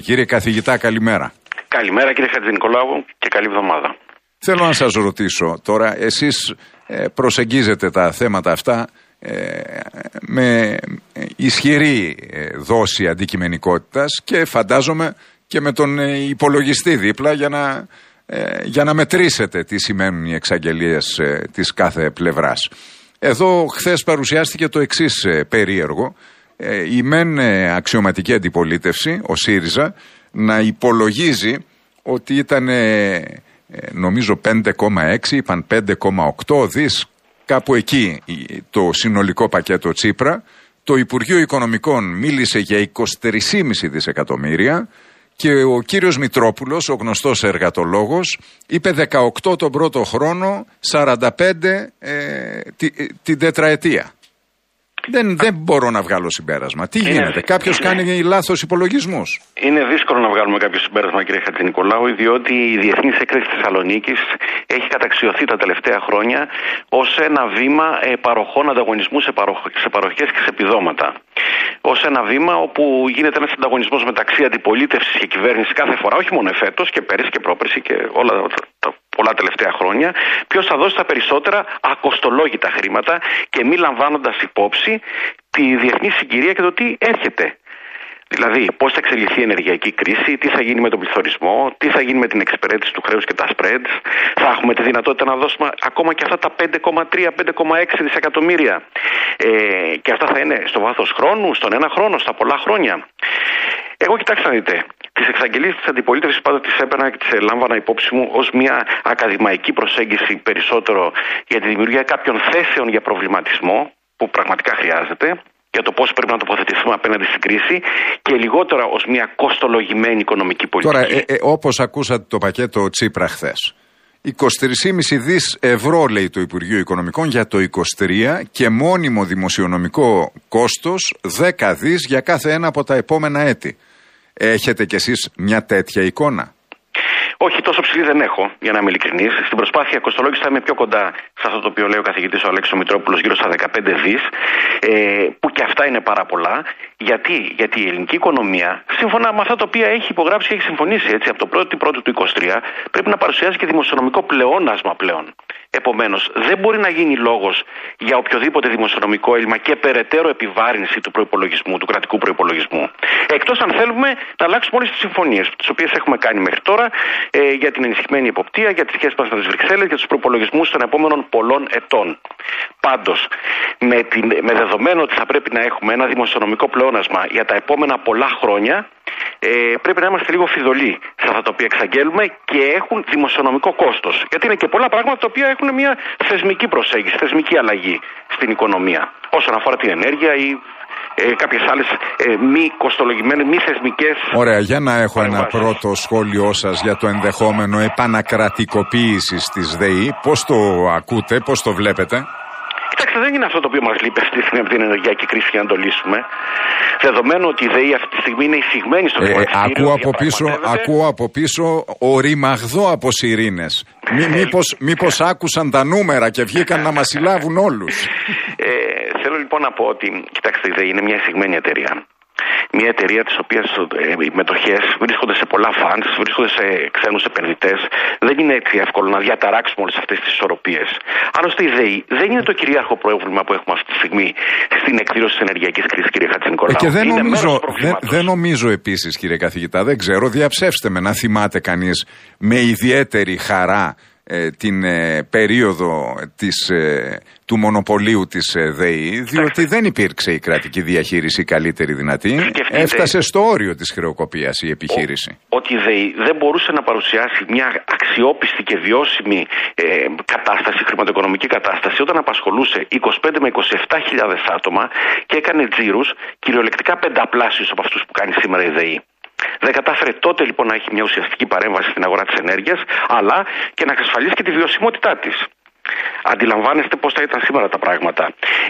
Κύριε καθηγητά, καλημέρα. Καλημέρα κύριε Χατζηνικολάου και καλή εβδομάδα. Θέλω να σας ρωτήσω τώρα, εσείς προσεγγίζετε τα θέματα αυτά με ισχυρή δόση αντικειμενικότητας και φαντάζομαι και με τον υπολογιστή δίπλα για να μετρήσετε τι σημαίνουν οι εξαγγελίες της κάθε πλευράς. Εδώ χθες παρουσιάστηκε το εξής περίεργο. Η μεν αξιωματική αντιπολίτευση, ο ΣΥΡΙΖΑ, να υπολογίζει ότι ήταν νομίζω 5,6, είπαν 5,8 δις, κάπου εκεί το συνολικό πακέτο Τσίπρα. Το Υπουργείο Οικονομικών μίλησε για 23,5 δισεκατομμύρια και ο κύριος Μητρόπουλος, ο γνωστός εργατολόγος, είπε 18 τον πρώτο χρόνο, 45 την τετραετία. Δεν μπορώ να βγάλω συμπέρασμα. Τι γίνεται, κάποιος κάνει λάθος υπολογισμούς? Είναι δύσκολο να βγάλουμε κάποιο συμπέρασμα, κύριε Χατζηνικολάου, διότι η Διεθνής Έκθεση Θεσσαλονίκης έχει καταξιωθεί τα τελευταία χρόνια ως ένα βήμα παροχών ανταγωνισμού σε παροχές και σε επιδόματα. Ως ένα βήμα όπου γίνεται ένας ανταγωνισμός μεταξύ αντιπολίτευσης και κυβέρνησης κάθε φορά, όχι μόνο εφέτος και πέρυσι και πρόπερσι και όλα τα πολλά τελευταία χρόνια, ποιος θα δώσει τα περισσότερα ακοστολόγητα χρήματα και μη λαμβάνοντας υπόψη τη διεθνή συγκυρία και το τι έρχεται. Δηλαδή, πώς θα εξελιχθεί η ενεργειακή κρίση, τι θα γίνει με τον πληθωρισμό, τι θα γίνει με την εξυπηρέτηση του χρέους και τα spreads. Θα έχουμε τη δυνατότητα να δώσουμε ακόμα και αυτά τα 5,3-5,6 δισεκατομμύρια. Και αυτά θα είναι στο βάθος χρόνου, στον ένα χρόνο, στα πολλά χρόνια. Εγώ, κοιτάξτε να δείτε, τις εξαγγελίες της αντιπολίτευσης πάντα τις έπαιρνα και τις λάμβανα υπόψη μου ως μια ακαδημαϊκή προσέγγιση περισσότερο για τη δημιουργία κάποιων θέσεων για προβληματισμό που πραγματικά χρειάζεται, για το πώς πρέπει να τοποθετηθούμε απέναντι στην κρίση και λιγότερα ως μια κοστολογημένη οικονομική πολιτική. Τώρα, όπως ακούσατε το πακέτο Τσίπρα χθες, 23,5 δις ευρώ λέει το Υπουργείο Οικονομικών για το 23 και μόνιμο δημοσιονομικό κόστος 10 δις για κάθε ένα από τα επόμενα έτη. Έχετε κι εσείς μια τέτοια εικόνα? Όχι, τόσο ψηλή δεν έχω, για να είμαι ειλικρινής. Στην προσπάθεια κοστολόγηση θα είμαι πιο κοντά σε αυτό το οποίο λέει ο καθηγητής ο Αλέξης Μητρόπουλος, γύρω στα 15 δις, που και αυτά είναι πάρα πολλά. Γιατί η ελληνική οικονομία, σύμφωνα με αυτά τα οποία έχει υπογράψει και έχει συμφωνήσει έτσι, από το 1η του 2023, πρέπει να παρουσιάζει και δημοσιονομικό πλεόνασμα πλέον. Επομένως, δεν μπορεί να γίνει λόγος για οποιοδήποτε δημοσιονομικό έλλειμμα και περαιτέρω επιβάρυνση του προϋπολογισμού, του κρατικού προϋπολογισμού. Εκτός αν θέλουμε να αλλάξουμε όλες τις συμφωνίες, τις οποίες έχουμε κάνει μέχρι τώρα, για την ενισχυμένη εποπτεία, για τις σχέσεις μας με τις Βρυξέλλες, για τους προϋπολογισμούς των επόμενων πολλών ετών. Πάντως, με δεδομένο ότι θα πρέπει να έχουμε ένα δημοσιονομικό πλεόνασμα για τα επόμενα πολλά χρόνια, πρέπει να είμαστε λίγο φιδωλοί σε αυτά τα οποία εξαγγέλουμε και έχουν δημοσιονομικό κόστος. Γιατί είναι και πολλά πράγματα τα οποία έχουν μια θεσμική προσέγγιση, θεσμική αλλαγή στην οικονομία. Όσον αφορά την ενέργεια ή κάποιες άλλες μη κοστολογημένες, μη θεσμικές. Ωραία, για να έχω ένα πρώτο σχόλιο σας για το ενδεχόμενο επανακρατικοποίησης της ΔΕΗ. Πώς το ακούτε, πώς το βλέπετε? Κοιτάξτε, δεν είναι αυτό το οποίο μας λείπει αυτή τη στιγμή από την ενεργειακή κρίση για να το λύσουμε. Δεδομένου ότι η ΔΕΗ αυτή τη στιγμή είναι εισηγμένη στο χρηματιστήριο. Ακούω από πίσω οριμαγδό από σιρήνες. Μήπως άκουσαν τα νούμερα και βγήκαν να μας συλλάβουν όλους. Θέλω λοιπόν να πω ότι, κοιτάξτε, η ΔΕΗ είναι μια εισηγμένη εταιρεία. Μια εταιρεία της οποίας οι μετοχές βρίσκονται σε πολλά funds, βρίσκονται σε ξένους επενδυτές. Δεν είναι έτσι εύκολο να διαταράξουμε όλες αυτές τις ισορροπίες. Άλλωστε η ΔΕΗ δεν είναι το κυρίαρχο πρόβλημα που έχουμε αυτή τη στιγμή στην εκδήλωση της ενεργειακής κρίσης, κύριε Χατζηνικολάου. Και δεν νομίζω επίσης, κύριε καθηγητά, δεν ξέρω, διαψεύστε με, να θυμάται κανείς με ιδιαίτερη χαρά την περίοδο του μονοπωλίου της ΔΕΗ, διότι δεν υπήρξε η κρατική διαχείριση καλύτερη δυνατή. Έφτασε στο όριο της χρεοκοπίας η επιχείρηση. Ότι η ΔΕΗ δεν μπορούσε να παρουσιάσει μια αξιόπιστη και βιώσιμη κατάσταση, χρηματοοικονομική κατάσταση, όταν απασχολούσε 25 με 27.000 άτομα και έκανε τζίρους κυριολεκτικά πενταπλάσιους από αυτούς που κάνει σήμερα η ΔΕΗ. Δεν κατάφερε τότε λοιπόν να έχει μια ουσιαστική παρέμβαση στην αγορά της ενέργειας, αλλά και να εξασφαλίσει και τη βιωσιμότητά της. Αντιλαμβάνεστε πώς θα ήταν σήμερα τα πράγματα.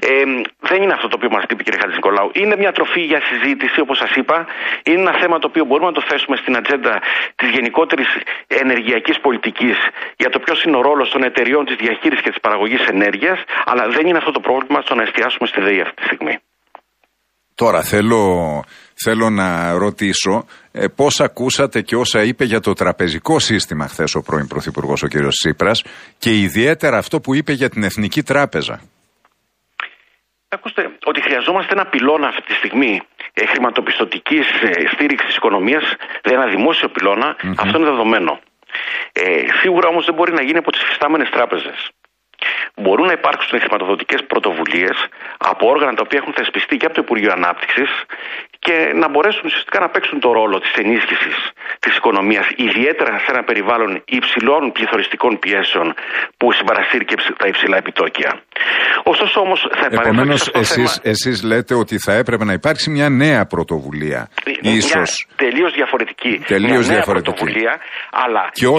Δεν είναι αυτό το οποίο μας λείπει, κύριε Χατζηνικολάου. Είναι μια τροφή για συζήτηση, όπως σας είπα. Είναι ένα θέμα το οποίο μπορούμε να το θέσουμε στην ατζέντα της γενικότερης ενεργειακής πολιτικής για το ποιος είναι ο ρόλος των εταιριών της διαχείρισης και της παραγωγής ενέργειας, αλλά δεν είναι αυτό το πρόβλημα στο να εστιάσουμε στη ΔΕΗ αυτή τη στιγμή. Τώρα θέλω να ρωτήσω πώς ακούσατε και όσα είπε για το τραπεζικό σύστημα χθες ο πρώην Πρωθυπουργός ο κ. Τσίπρας και ιδιαίτερα αυτό που είπε για την Εθνική Τράπεζα. Ακούστε, ότι χρειαζόμαστε ένα πυλώνα αυτή τη στιγμή χρηματοπιστωτικής στήριξης της οικονομίας, δηλαδή ένα δημόσιο πυλώνα, αυτό είναι δεδομένο. Σίγουρα όμως δεν μπορεί να γίνει από τις υφιστάμενες τράπεζες. Μπορούν να υπάρξουν χρηματοδοτικές πρωτοβουλίες από όργανα τα οποία έχουν θεσπιστεί και από το Υπουργείο Ανάπτυξης και να μπορέσουν ουσιαστικά να παίξουν το ρόλο της ενίσχυσης της οικονομίας, ιδιαίτερα σε ένα περιβάλλον υψηλών πληθωριστικών πιέσεων που συμπαρασύρει και τα υψηλά επιτόκια. Ωστόσο όμως θα επανέλθω. Επομένως, εσείς λέτε ότι θα έπρεπε να υπάρξει μια νέα πρωτοβουλία. Ίσως. Τελείως διαφορετική. Πρωτοβουλία, αλλά και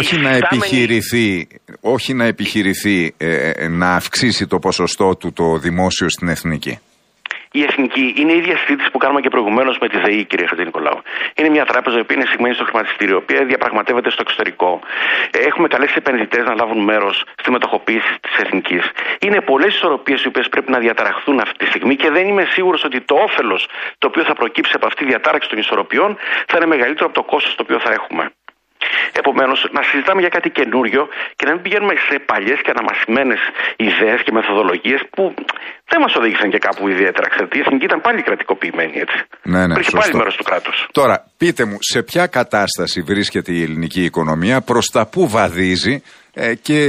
όχι να επιχειρηθεί να αυξήσει το ποσοστό του το δημόσιο στην εθνική. Η εθνική είναι η ίδια συζήτηση που κάνουμε και προηγουμένως με τη ΔΕΗ, κύριε Χατζηνικολάου. Είναι μια τράπεζα που είναι συγμένη στο χρηματιστήριο, η οποία διαπραγματεύεται στο εξωτερικό. Έχουμε καλέσει επενδυτές να λάβουν μέρος στη μετοχοποίηση της εθνικής. Είναι πολλές ισορροπίες οι οποίες πρέπει να διαταραχθούν αυτή τη στιγμή και δεν είμαι σίγουρος ότι το όφελος το οποίο θα προκύψει από αυτή τη διατάραξη των ισορροπιών θα είναι μεγαλύτερο από το κόστος το οποίο θα έχουμε. Επομένως, να συζητάμε για κάτι καινούριο και να μην πηγαίνουμε σε παλιές και αναμασημένες ιδέες και μεθοδολογίες που δεν μας οδήγησαν και κάπου ιδιαίτερα. Ξέρετε, η εθνική ήταν πάλι κρατικοποιημένη, έτσι. Ναι, υπήρχε πάλι μέρος του κράτους. Τώρα, πείτε μου, σε ποια κατάσταση βρίσκεται η ελληνική οικονομία, προς τα πού βαδίζει και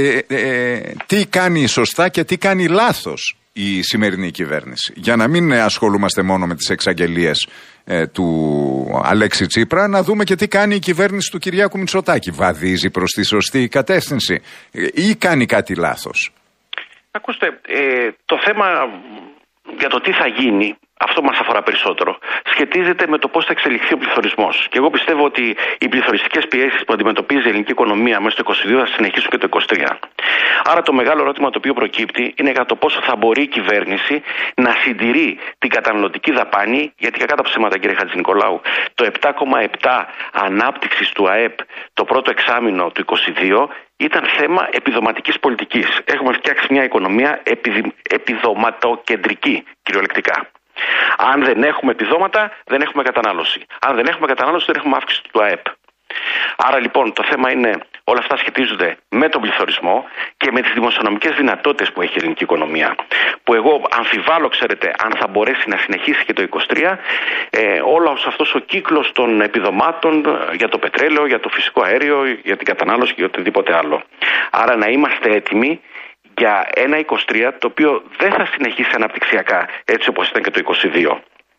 τι κάνει σωστά και τι κάνει λάθος η σημερινή κυβέρνηση. Για να μην ασχολούμαστε μόνο με τις εξαγγελίες του Αλέξη Τσίπρα, να δούμε και τι κάνει η κυβέρνηση του Κυριάκου Μητσοτάκη. Βαδίζει προς τη σωστή κατεύθυνση ή κάνει κάτι λάθος? Ακούστε, το θέμα για το τι θα γίνει, αυτό μας αφορά περισσότερο, σχετίζεται με το πώς θα εξελιχθεί ο πληθωρισμός. Και εγώ πιστεύω ότι οι πληθωριστικές πιέσεις που αντιμετωπίζει η ελληνική οικονομία μέσα στο 2022 θα συνεχίσουν και το 2023. Άρα το μεγάλο ερώτημα το οποίο προκύπτει είναι για το πόσο θα μπορεί η κυβέρνηση να συντηρεί την καταναλωτική δαπάνη, γιατί κακά τα ψέματα, κύριε Χατζηνικολάου, το 7,7 ανάπτυξης του ΑΕΠ το πρώτο εξάμηνο του 2022 ήταν θέμα επιδοματικής πολιτικής. Έχουμε φτιάξει μια οικονομία επιδοματοκεντρική, κυριολεκτικά. Αν δεν έχουμε επιδόματα, δεν έχουμε κατανάλωση. Αν δεν έχουμε κατανάλωση, δεν έχουμε αύξηση του ΑΕΠ. Άρα λοιπόν το θέμα είναι, όλα αυτά σχετίζονται με τον πληθωρισμό και με τις δημοσιονομικές δυνατότητες που έχει η ελληνική οικονομία. Που εγώ αμφιβάλλω, ξέρετε, αν θα μπορέσει να συνεχίσει και το 2023 όλος αυτός ο κύκλος των επιδομάτων για το πετρέλαιο, για το φυσικό αέριο, για την κατανάλωση και οτιδήποτε άλλο. Άρα να είμαστε έτοιμοι για ένα 23 το οποίο δεν θα συνεχίσει αναπτυξιακά έτσι όπως ήταν και το 22.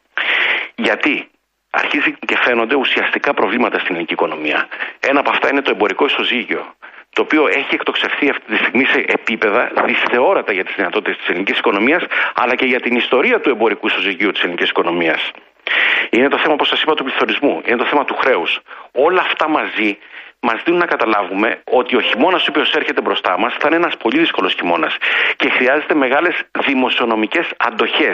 Γιατί αρχίζει και φαίνονται ουσιαστικά προβλήματα στην ελληνική οικονομία. Ένα από αυτά είναι το εμπορικό ισοζύγιο, το οποίο έχει εκτοξευθεί αυτή τη στιγμή σε επίπεδα δυσθεώρατα για τις δυνατότητες της ελληνικής οικονομίας, αλλά και για την ιστορία του εμπορικού ισοζυγίου της ελληνικής οικονομίας. Είναι το θέμα, όπως σας είπα, του πληθωρισμού, είναι το θέμα του χρέους. Όλα αυτά μαζί μας δίνουν να καταλάβουμε ότι ο χειμώνας ο οποίος έρχεται μπροστά μας θα είναι ένας πολύ δύσκολος χειμώνας και χρειάζεται μεγάλες δημοσιονομικές αντοχές.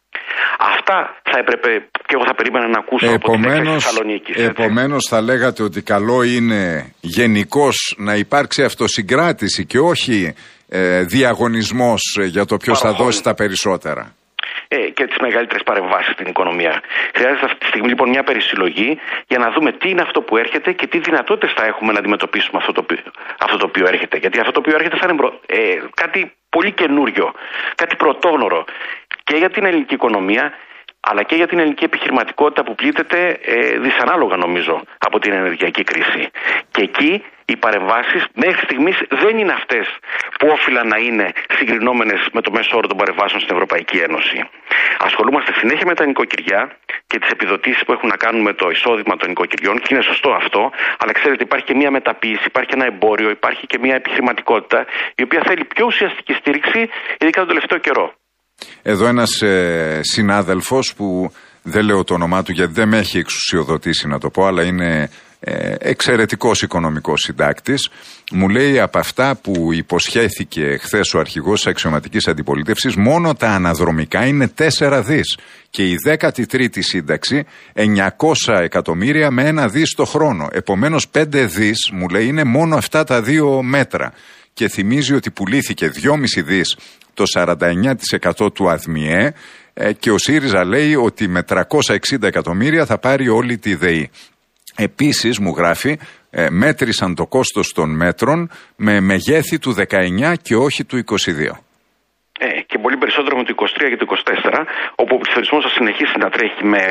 Αυτά θα έπρεπε και εγώ θα περίμενα να ακούσω από την έκθεση της Θεσσαλονίκης. Επομένως θα λέγατε ότι καλό είναι γενικώς να υπάρξει αυτοσυγκράτηση και όχι διαγωνισμός για το ποιος θα δώσει τα περισσότερα. Και τις μεγαλύτερες παρεμβάσεις στην οικονομία. Χρειάζεται αυτή τη στιγμή λοιπόν μια περισυλλογή για να δούμε τι είναι αυτό που έρχεται και τι δυνατότητες θα έχουμε να αντιμετωπίσουμε αυτό το οποίο έρχεται. Γιατί αυτό το οποίο έρχεται θα είναι κάτι πολύ καινούριο, κάτι πρωτόγνωρο και για την ελληνική οικονομία, αλλά και για την ελληνική επιχειρηματικότητα που πλήττεται δυσανάλογα νομίζω από την ενεργειακή κρίση. Και εκεί οι παρεμβάσεις μέχρι στιγμής δεν είναι αυτές που όφυλαν να είναι συγκρινόμενες με το μέσο όρο των παρεμβάσεων στην Ευρωπαϊκή Ένωση. Ασχολούμαστε συνέχεια με τα νοικοκυριά και τις επιδοτήσεις που έχουν να κάνουν με το εισόδημα των νοικοκυριών και είναι σωστό αυτό, αλλά ξέρετε υπάρχει και μια μεταποίηση, υπάρχει ένα εμπόριο, υπάρχει και μια επιχειρηματικότητα η οποία θέλει πιο ουσιαστική στήριξη, ειδικά τον τελευταίο καιρό. Εδώ ένας συνάδελφος που δεν λέω το όνομά του γιατί δεν με έχει εξουσιοδοτήσει να το πω, αλλά είναι εξαιρετικός οικονομικός συντάκτης, μου λέει από αυτά που υποσχέθηκε χθες ο αρχηγός της αξιωματικής αντιπολίτευσης, μόνο τα αναδρομικά είναι 4 δις και η 13η σύνταξη 900 εκατομμύρια με 1 δις το χρόνο. Επομένως 5 δις μου λέει είναι μόνο αυτά τα 2 μέτρα και θυμίζει ότι πουλήθηκε 2,5 δις το 49% του ΑΔΜΙΕ, και ο ΣΥΡΙΖΑ λέει ότι με 360 εκατομμύρια θα πάρει όλη τη ΔΕΗ. Επίσης, μου γράφει, μέτρησαν το κόστος των μέτρων με μεγέθη του 19 και όχι του 22. Και πολύ περισσότερο με το 23 και το 24, όπου ο πληθωρισμός θα συνεχίσει να τρέχει με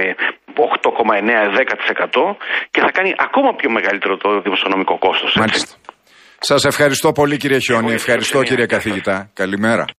8,9-10% και θα κάνει ακόμα πιο μεγαλύτερο το δημοσιονομικό κόστος. Μάλιστα. Σας ευχαριστώ πολύ, κύριε Χιόνι. Ευχαριστώ, κύριε καθηγητά. Καλημέρα.